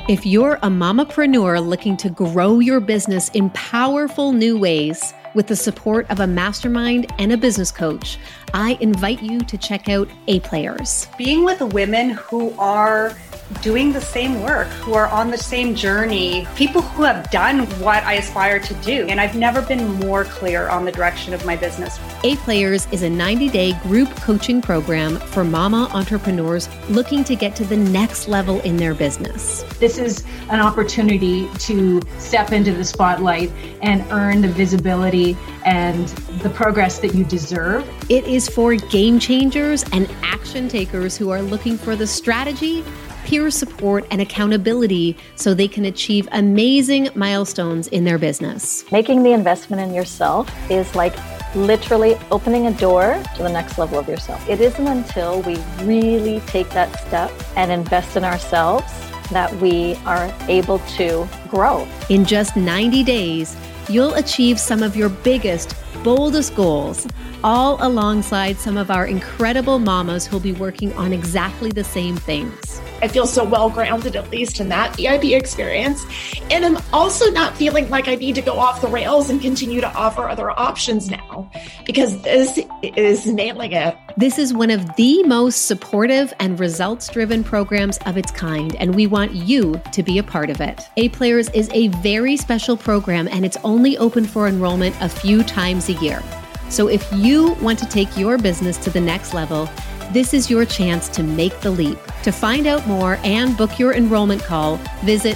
If you're a mamapreneur looking to grow your business in powerful new ways with the support of a mastermind and a business coach, I invite you to check out A Players. Being with women who are doing the same work, who are on the same journey, people who have done what I aspire to do. And I've never been more clear on the direction of my business. A Players is a 90-day group coaching program for mama entrepreneurs looking to get to the next level in their business. This is an opportunity to step into the spotlight and earn the visibility and the progress that you deserve. It is for game changers and action takers who are looking for the strategy, peer support, and accountability so they can achieve amazing milestones in their business. Making the investment in yourself is like literally opening a door to the next level of yourself. It isn't until we really take that step and invest in ourselves that we are able to grow. In just 90 days, you'll achieve some of your biggest, boldest goals, all alongside some of our incredible mamas who'll be working on exactly the same things. I feel so well grounded, at least in that VIB experience. And I'm also not feeling like I need to go off the rails and continue to offer other options now, because this is nailing it. This is one of the most supportive and results-driven programs of its kind, and we want you to be a part of it. A Players is a very special program, and it's only open for enrollment a few times a year. So if you want to take your business to the next level, this is your chance to make the leap. To find out more and book your enrollment call, visit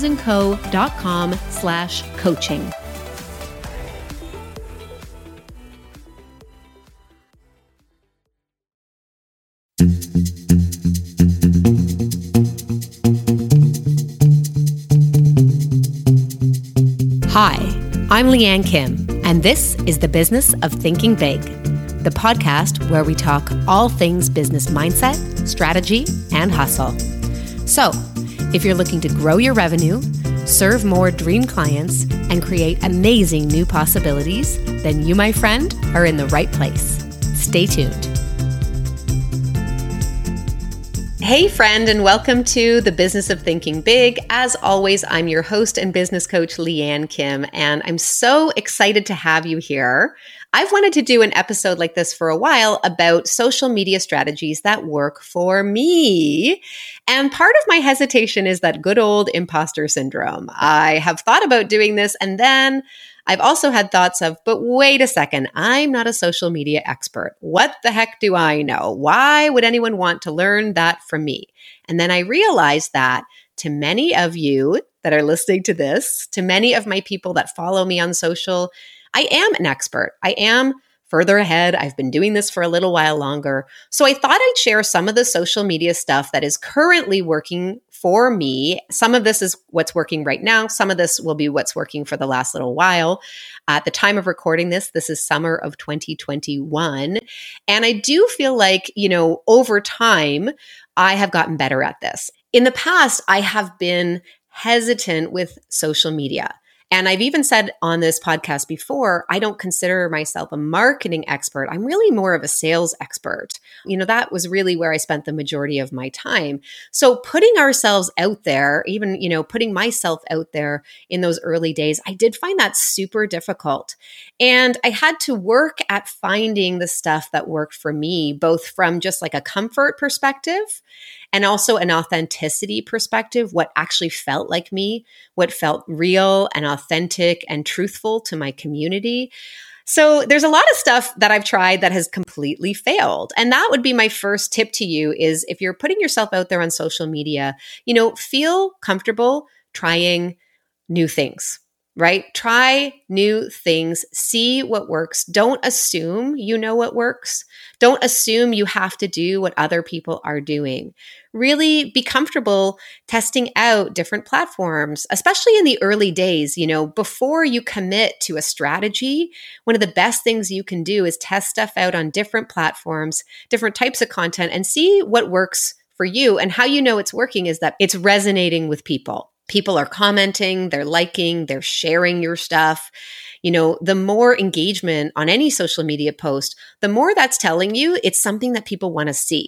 mamasandco.com/coaching. Hi, I'm Leanne Kim, and this is The Business of Thinking Big, the podcast where we talk all things business mindset, strategy, and hustle. So, if you're looking to grow your revenue, serve more dream clients, and create amazing new possibilities, then you, my friend, are in the right place. Stay tuned. Hey friend, and welcome to The Business of Thinking Big. As always, I'm your host and business coach, Leanne Kim, and I'm so excited to have you here. I've wanted to do an episode like this for a while about social media strategies that work for me. And part of my hesitation is that good old imposter syndrome. I have thought about doing this, and then I've also had thoughts of, but wait a second, I'm not a social media expert. What the heck do I know? Why would anyone want to learn that from me? And then I realized that to many of you that are listening to this, to many of my people that follow me on social, I am an expert. I am further ahead. I've been doing this for a little while longer. So I thought I'd share some of the social media stuff that is currently working for me. Some of this is what's working right now. Some of this will be what's working for the last little while. At the time of recording this is summer of 2021. And I do feel like, over time, I have gotten better at this. In the past, I have been hesitant with social media. And I've even said on this podcast before, I don't consider myself a marketing expert. I'm really more of a sales expert. That was really where I spent the majority of my time. So putting ourselves out there, even, putting myself out there in those early days, I did find that super difficult. And I had to work at finding the stuff that worked for me, both from just like a comfort perspective and also an authenticity perspective, what actually felt like me, what felt real and authentic and truthful to my community. So there's a lot of stuff that I've tried that has completely failed. And that would be my first tip to you is if you're putting yourself out there on social media, feel comfortable trying new things. Right? Try new things, see what works. Don't assume you know what works. Don't assume you have to do what other people are doing. Really be comfortable testing out different platforms, especially in the early days. Before you commit to a strategy, one of the best things you can do is test stuff out on different platforms, different types of content, and see what works for you. And how you know it's working is that it's resonating with people. People are commenting, they're liking, they're sharing your stuff. The more engagement on any social media post, the more that's telling you it's something that people want to see.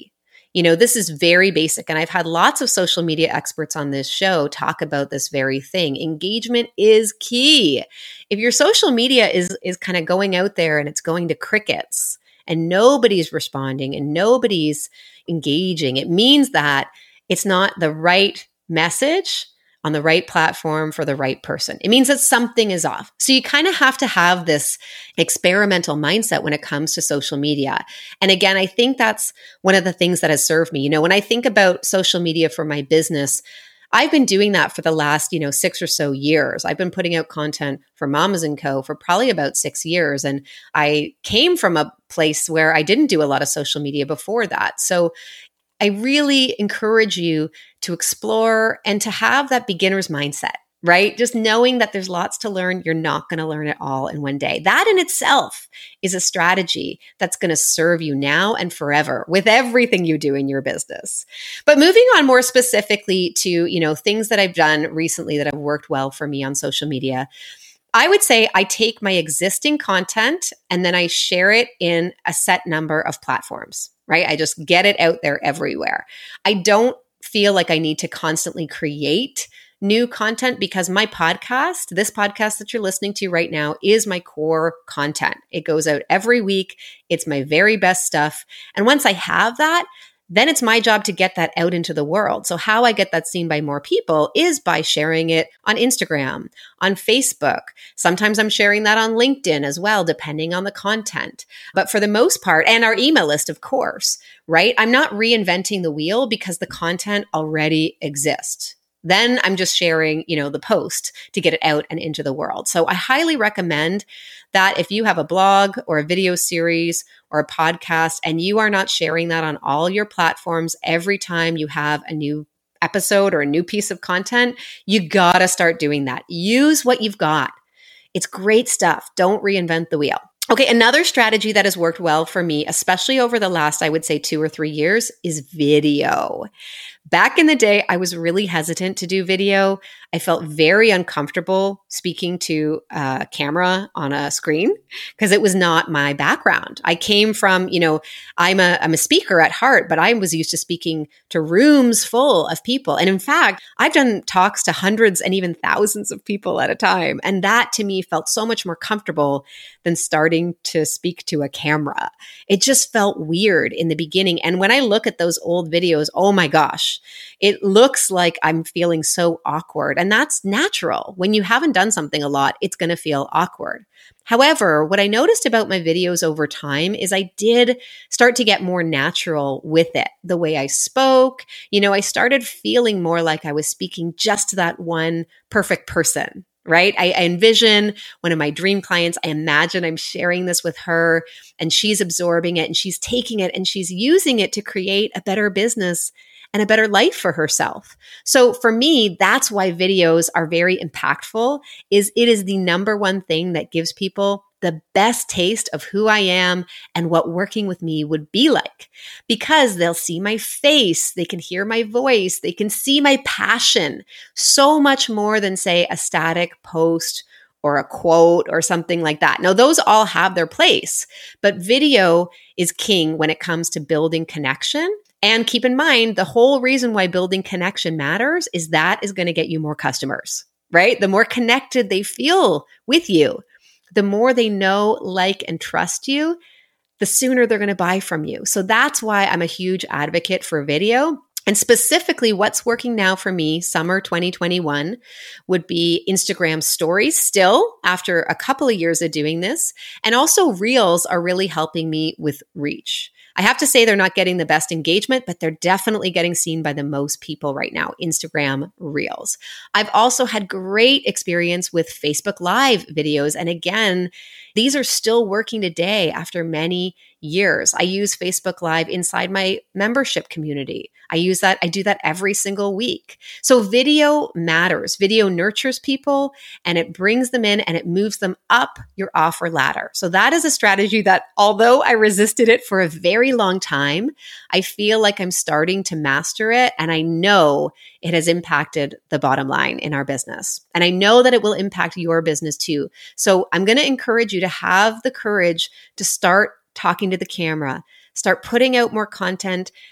This is very basic. And I've had lots of social media experts on this show talk about this very thing. Engagement is key. If your social media is kind of going out there and it's going to crickets and nobody's responding and nobody's engaging, it means that it's not the right message on the right platform for the right person. It means that something is off. So you kind of have to have this experimental mindset when it comes to social media. And again, I think that's one of the things that has served me. When I think about social media for my business, I've been doing that for the last, 6 or so years. I've been putting out content for Mamas & Co. for probably about 6 years. And I came from a place where I didn't do a lot of social media before that. So I really encourage you to explore and to have that beginner's mindset, right? Just knowing that there's lots to learn. You're not going to learn it all in one day. That in itself is a strategy that's going to serve you now and forever with everything you do in your business. But moving on more specifically to, things that I've done recently that have worked well for me on social media, I would say I take my existing content and then I share it in a set number of platforms, right? I just get it out there everywhere. I don't feel like I need to constantly create new content because my podcast, this podcast that you're listening to right now, is my core content. It goes out every week. It's my very best stuff. And once I have that, then it's my job to get that out into the world. So how I get that seen by more people is by sharing it on Instagram, on Facebook. Sometimes I'm sharing that on LinkedIn as well, depending on the content. But for the most part, and our email list, of course, right? I'm not reinventing the wheel because the content already exists. Then I'm just sharing, the post to get it out and into the world. So I highly recommend that if you have a blog or a video series or a podcast and you are not sharing that on all your platforms every time you have a new episode or a new piece of content, you gotta start doing that. Use what you've got. It's great stuff. Don't reinvent the wheel. Okay, another strategy that has worked well for me, especially over the last, I would say 2 or 3 years, is video. Back in the day, I was really hesitant to do video. I felt very uncomfortable speaking to a camera on a screen because it was not my background. I came from, I'm a speaker at heart, but I was used to speaking to rooms full of people. And in fact, I've done talks to hundreds and even thousands of people at a time. And that to me felt so much more comfortable than starting to speak to a camera. It just felt weird in the beginning. And when I look at those old videos, oh my gosh, it looks like I'm feeling so awkward. And that's natural. When you haven't done something a lot, it's going to feel awkward. However, what I noticed about my videos over time is I did start to get more natural with it. The way I spoke, I started feeling more like I was speaking just to that one perfect person. Right? I envision one of my dream clients. I imagine I'm sharing this with her and she's absorbing it and she's taking it and she's using it to create a better business and a better life for herself. So for me, that's why videos are very impactful. It is the number one thing that gives people the best taste of who I am and what working with me would be like, because they'll see my face, they can hear my voice, they can see my passion so much more than, say, a static post or a quote or something like that. Now, those all have their place, but video is king when it comes to building connection. And keep in mind, the whole reason why building connection matters is that is going to get you more customers, right? The more connected they feel with you, the more they know, like, and trust you, the sooner they're going to buy from you. So that's why I'm a huge advocate for video. And specifically, what's working now for me, summer 2021, would be Instagram stories still after a couple of years of doing this. And also Reels are really helping me with reach. I have to say they're not getting the best engagement, but they're definitely getting seen by the most people right now, Instagram Reels. I've also had great experience with Facebook Live videos. And again, these are still working today after many years. I use Facebook Live inside my membership community. I do that every single week. So video matters. Video nurtures people and it brings them in and it moves them up your offer ladder. So that is a strategy that, although I resisted it for a very long time, I feel like I'm starting to master it. And I know it has impacted the bottom line in our business. And I know that it will impact your business too. So I'm going to encourage you to have the courage to start talking to the camera, start putting out more content,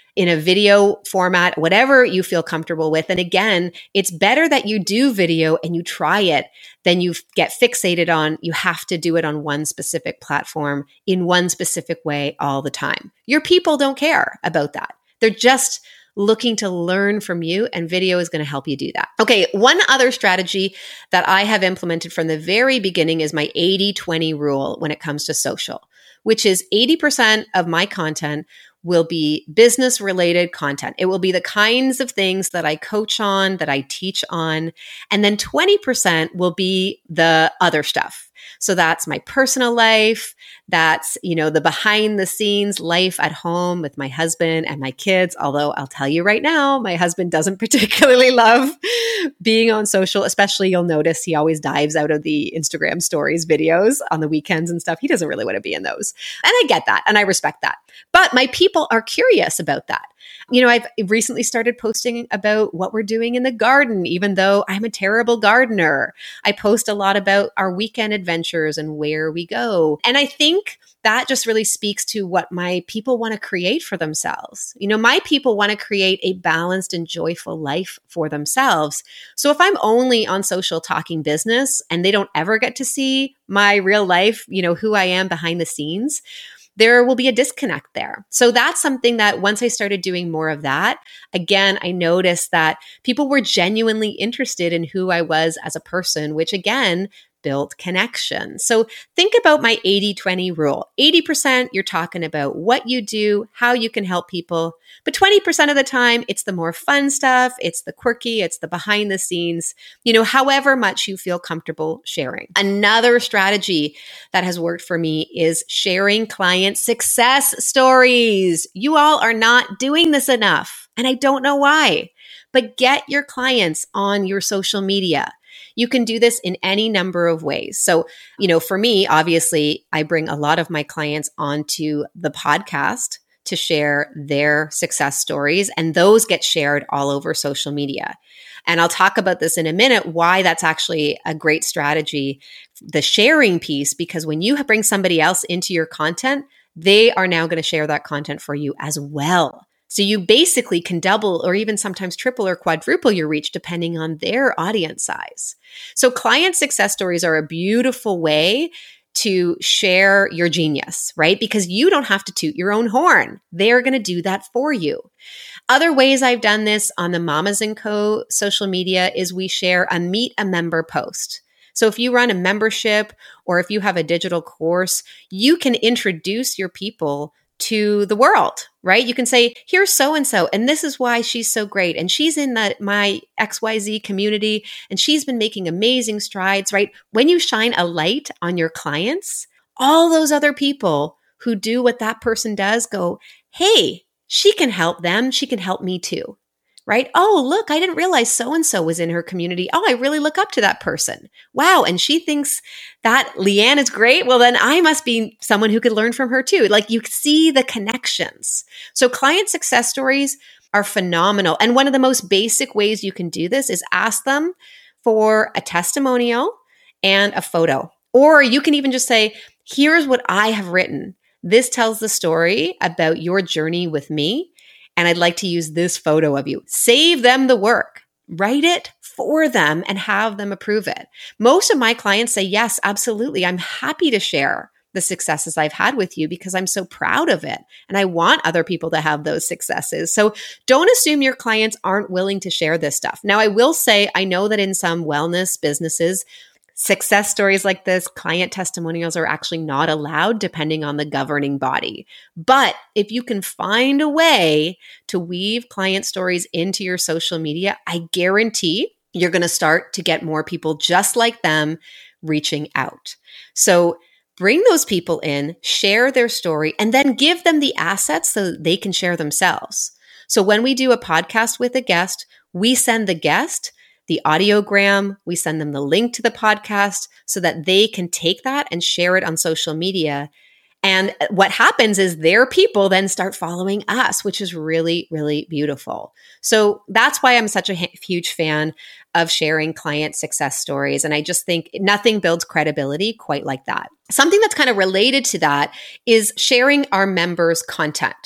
in a video format, whatever you feel comfortable with. And again, it's better that you do video and you try it than you get fixated on you have to do it on one specific platform in one specific way all the time. Your people don't care about that. They're just looking to learn from you, and video is going to help you do that. Okay, one other strategy that I have implemented from the very beginning is my 80-20 rule when it comes to social, which is 80% of my content will be business related content. It will be the kinds of things that I coach on, that I teach on. And then 20% will be the other stuff. So that's my personal life. That's, the behind the scenes life at home with my husband and my kids. Although I'll tell you right now, my husband doesn't particularly love being on social, especially you'll notice he always dives out of the Instagram stories videos on the weekends and stuff. He doesn't really want to be in those. And I get that and I respect that. But my people are curious about that. I've recently started posting about what we're doing in the garden, even though I'm a terrible gardener. I post a lot about our weekend adventures and where we go. And I think that just really speaks to what my people want to create for themselves. My people want to create a balanced and joyful life for themselves. So if I'm only on social talking business and they don't ever get to see my real life, who I am behind the scenes, there will be a disconnect there. So that's something that once I started doing more of that, again, I noticed that people were genuinely interested in who I was as a person, which again, built connection. So think about my 80-20 rule. 80%, you're talking about what you do, how you can help people. But 20% of the time, it's the more fun stuff. It's the quirky, it's the behind the scenes, however much you feel comfortable sharing. Another strategy that has worked for me is sharing client success stories. You all are not doing this enough, and I don't know why, but get your clients on your social media. You can do this in any number of ways. So, for me, obviously, I bring a lot of my clients onto the podcast to share their success stories, and those get shared all over social media. And I'll talk about this in a minute, why that's actually a great strategy, the sharing piece, because when you bring somebody else into your content, they are now going to share that content for you as well. So you basically can double or even sometimes triple or quadruple your reach depending on their audience size. So client success stories are a beautiful way to share your genius, right? Because you don't have to toot your own horn. They're going to do that for you. Other ways I've done this on the Mamas & Co. social media is we share a meet a member post. So if you run a membership or if you have a digital course, you can introduce your people to the world, right? You can say, here's so-and-so, and this is why she's so great. And she's in my XYZ community, and she's been making amazing strides, right? When you shine a light on your clients, all those other people who do what that person does go, hey, she can help them. She can help me too, right? Oh, look, I didn't realize so-and-so was in her community. Oh, I really look up to that person. Wow. And she thinks that Leanne is great. Well, then I must be someone who could learn from her too. Like you see the connections. So client success stories are phenomenal. And one of the most basic ways you can do this is ask them for a testimonial and a photo. Or you can even just say, here's what I have written. This tells the story about your journey with me. And I'd like to use this photo of you. Save them the work. Write it for them and have them approve it. Most of my clients say, yes, absolutely. I'm happy to share the successes I've had with you because I'm so proud of it. And I want other people to have those successes. So don't assume your clients aren't willing to share this stuff. Now, I will say, I know that in some wellness businesses, success stories like this, client testimonials are actually not allowed depending on the governing body. But if you can find a way to weave client stories into your social media, I guarantee you're going to start to get more people just like them reaching out. So bring those people in, share their story, and then give them the assets so they can share themselves. So when we do a podcast with a guest, we send the guest the audiogram, we send them the link to the podcast so that they can take that and share it on social media. And what happens is their people then start following us, which is really, really beautiful. So that's why I'm such a huge fan of sharing client success stories. And I just think nothing builds credibility quite like that. Something that's kind of related to that is sharing our members' content.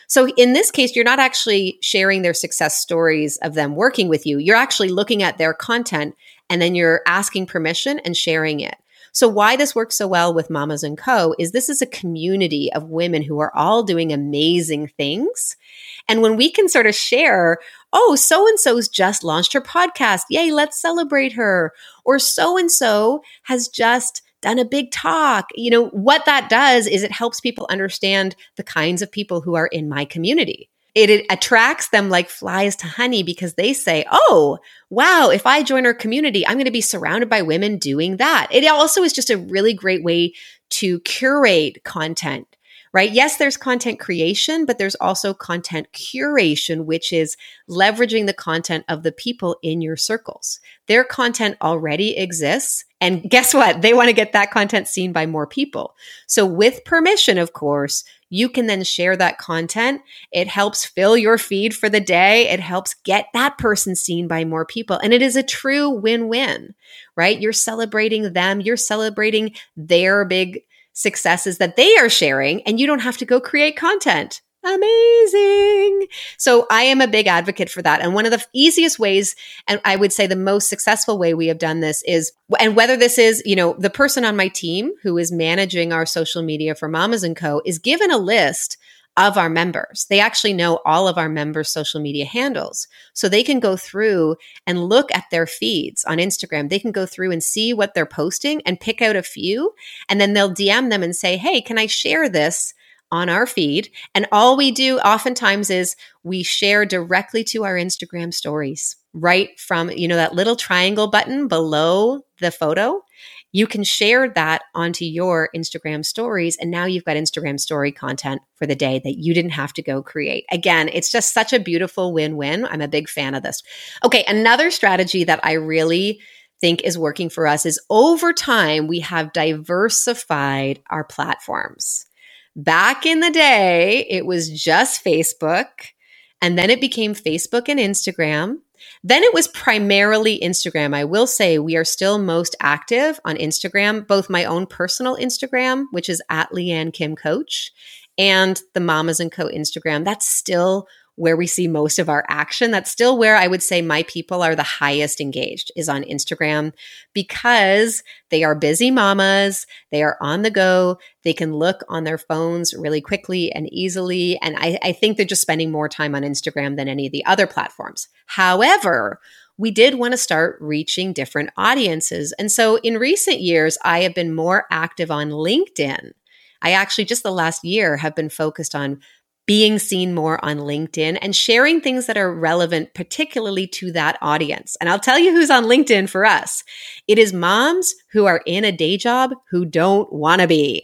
So in this case, you're not actually sharing their success stories of them working with you. You're actually looking at their content and then you're asking permission and sharing it. So why this works so well with Mamas & Co. is this is a community of women who are all doing amazing things. And when we can sort of share, oh, so-and-so's just launched her podcast. Yay, let's celebrate her. Or so-and-so has just done a big talk. You know, what that does is it helps people understand the kinds of people who are in my community. It attracts them like flies to honey because they say, oh, wow, if I join our community, I'm going to be surrounded by women doing that. It also is just a really great way to curate content, right? Yes, there's content creation, but there's also content curation, which is leveraging the content of the people in your circles. Their content already exists. And guess what? They want to get that content seen by more people. So with permission, of course, you can then share that content. It helps fill your feed for the day. It helps get that person seen by more people. And it is a true win-win, right? You're celebrating them. You're celebrating their big successes that they are sharing, and you don't have to go create content. Amazing. So I am a big advocate for that. And one of the easiest ways, and I would say the most successful way we have done this is, and whether this is, you know, the person on my team who is managing our social media for Mamas & Co. is given a list of our members. They actually know all of our members' social media handles. So they can go through and look at their feeds on Instagram. They can go through and see what they're posting and pick out a few. And then they'll DM them and say, hey, can I share this on our feed? And all we do oftentimes is we share directly to our Instagram stories, right from, you know, that little triangle button below the photo. You can share that onto your Instagram stories. And now you've got Instagram story content for the day that you didn't have to go create. Again, it's just such a beautiful win-win. I'm a big fan of this. Okay. Another strategy that I really think is working for us is over time, we have diversified our platforms. Back in the day, it was just Facebook, and then it became Facebook and Instagram. Then it was primarily Instagram. I will say we are still most active on Instagram, both my own personal Instagram, which is at Leanne Kim Coach, and the Mamas & Co. Instagram. That's still where we see most of our action. That's still where I would say my people are the highest engaged is on Instagram because they are busy mamas. They are on the go. They can look on their phones really quickly and easily. And I think they're just spending more time on Instagram than any of the other platforms. However, we did want to start reaching different audiences. And so in recent years, I have been more active on LinkedIn. I actually just the last year have been focused on being seen more on LinkedIn and sharing things that are relevant, particularly to that audience. And I'll tell you who's on LinkedIn for us. It is moms who are in a day job who don't want to be.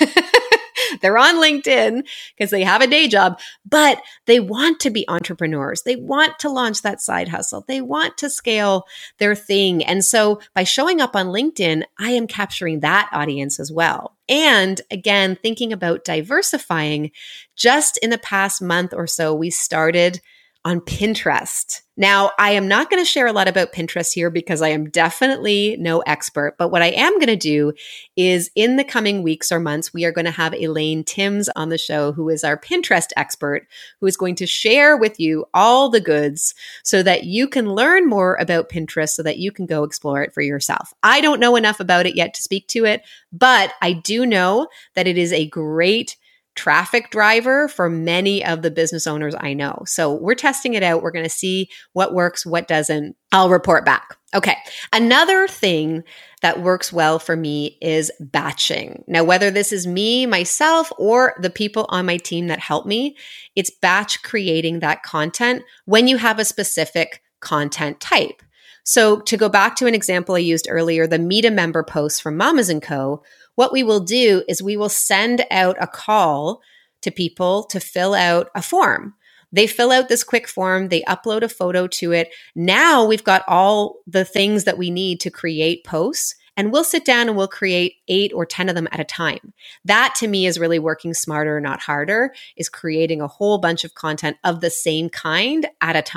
They're on LinkedIn because they have a day job, but they want to be entrepreneurs. They want to launch that side hustle. They want to scale their thing. And so by showing up on LinkedIn, I am capturing that audience as well. And again, thinking about diversifying, just in the past month or so, we started on Pinterest. Now, I am not going to share a lot about Pinterest here because I am definitely no expert. But what I am going to do is in the coming weeks or months, we are going to have Elaine Timms on the show, who is our Pinterest expert, who is going to share with you all the goods so that you can learn more about Pinterest so that you can go explore it for yourself. I don't know enough about it yet to speak to it, but I do know that it is a great traffic driver for many of the business owners I know. So we're testing it out. We're going to see what works, what doesn't. I'll report back. Okay. Another thing that works well for me is batching. Now, whether this is me, myself, or the people on my team that help me, it's batch creating that content when you have a specific content type. So to go back to an example I used earlier, the Meet a Member posts from Mamas & Co., what we will do is we will send out a call to people to fill out a form. They fill out this quick form. They upload a photo to it. Now we've got all the things that we need to create posts, and we'll sit down and we'll create 8 or 10 of them at a time. That to me is really working smarter, not harder, is creating a whole bunch of content of the same kind at a time.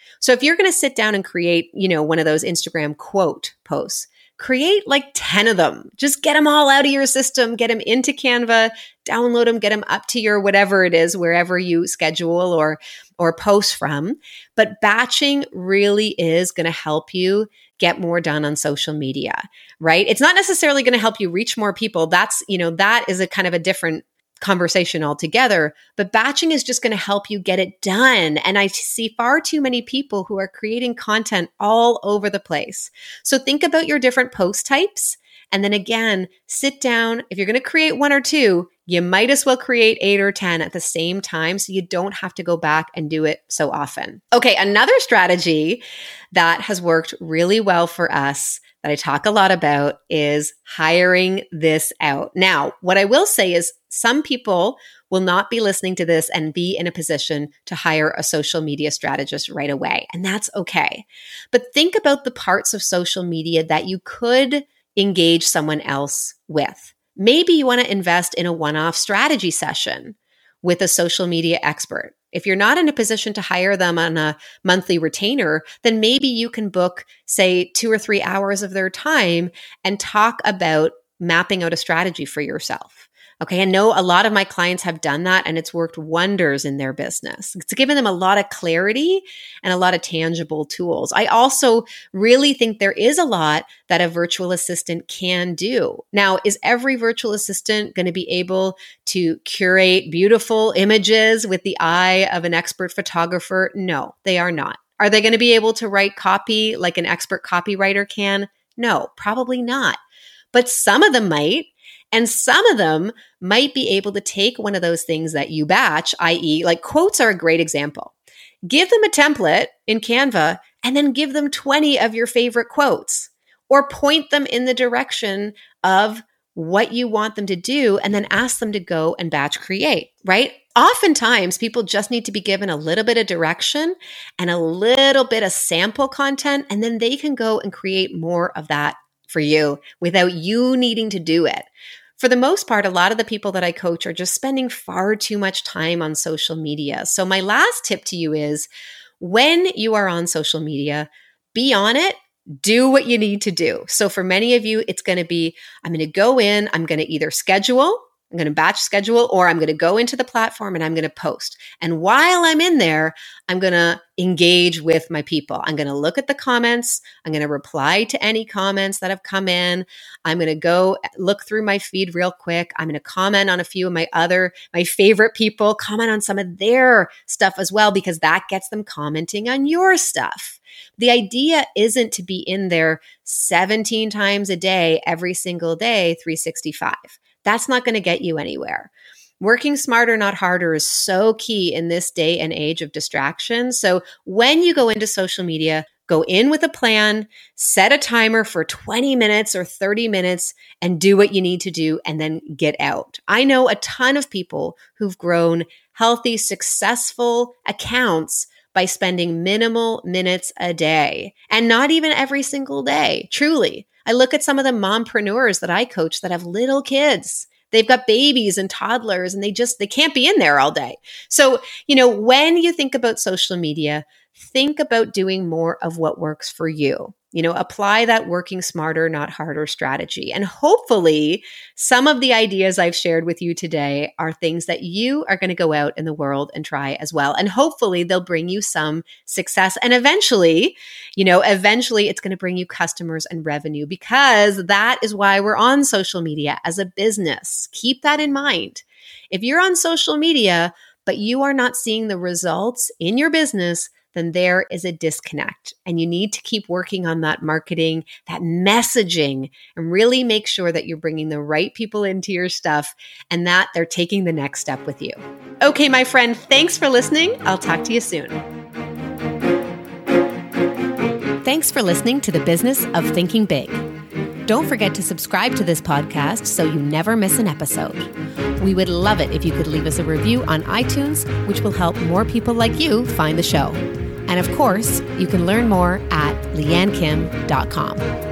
So if you're going to sit down and create, one of those Instagram quote posts, create like 10 of them. Just get them all out of your system, get them into Canva, download them, get them up to your whatever it is, wherever you schedule or post from. But batching really is going to help you get more done on social media, right? It's not necessarily going to help you reach more people. That is a kind of a different conversation altogether, but batching is just going to help you get it done. And I see far too many people who are creating content all over the place. So think about your different post types. And then again, sit down. If you're going to create 1 or 2, you might as well create 8 or 10 at the same time so you don't have to go back and do it so often. Okay, another strategy that has worked really well for us that I talk a lot about is hiring this out. Now, what I will say is some people will not be listening to this and be in a position to hire a social media strategist right away, and that's okay. But think about the parts of social media that you could engage someone else with. Maybe you want to invest in a one-off strategy session with a social media expert. If you're not in a position to hire them on a monthly retainer, then maybe you can book, say, 2 or 3 hours of their time and talk about mapping out a strategy for yourself. Okay, I know a lot of my clients have done that and it's worked wonders in their business. It's given them a lot of clarity and a lot of tangible tools. I also really think there is a lot that a virtual assistant can do. Now, is every virtual assistant going to be able to curate beautiful images with the eye of an expert photographer? No, they are not. Are they going to be able to write copy like an expert copywriter can? No, probably not. But some of them might. And some of them might be able to take one of those things that you batch, i.e., like quotes are a great example. Give them a template in Canva and then give them 20 of your favorite quotes or point them in the direction of what you want them to do and then ask them to go and batch create, right? Oftentimes, people just need to be given a little bit of direction and a little bit of sample content, and then they can go and create more of that for you without you needing to do it. For the most part, a lot of the people that I coach are just spending far too much time on social media. So my last tip to you is when you are on social media, be on it, do what you need to do. So for many of you, it's going to be, I'm going to go in, I'm going to either schedule, I'm going to batch schedule, or I'm going to go into the platform and I'm going to post. And while I'm in there, I'm going to engage with my people. I'm going to look at the comments. I'm going to reply to any comments that have come in. I'm going to go look through my feed real quick. I'm going to comment on a few of my favorite people, comment on some of their stuff as well, because that gets them commenting on your stuff. The idea isn't to be in there 17 times a day, every single day, 365. That's not going to get you anywhere. Working smarter, not harder is so key in this day and age of distraction. So when you go into social media, go in with a plan, set a timer for 20 minutes or 30 minutes and do what you need to do and then get out. I know a ton of people who've grown healthy, successful accounts by spending minimal minutes a day and not even every single day. Truly. I look at some of the mompreneurs that I coach that have little kids. They've got babies and toddlers and they can't be in there all day. So, when you think about social media, think about doing more of what works for you. Apply that working smarter, not harder strategy. And hopefully some of the ideas I've shared with you today are things that you are going to go out in the world and try as well. And hopefully they'll bring you some success. And eventually it's going to bring you customers and revenue, because that is why we're on social media as a business. Keep that in mind. If you're on social media, but you are not seeing the results in your business, then there is a disconnect. And you need to keep working on that marketing, that messaging, and really make sure that you're bringing the right people into your stuff and that they're taking the next step with you. Okay, my friend, thanks for listening. I'll talk to you soon. Thanks for listening to The Business of Thinking Big. Don't forget to subscribe to this podcast so you never miss an episode. We would love it if you could leave us a review on iTunes, which will help more people like you find the show. And of course, you can learn more at leannekim.com.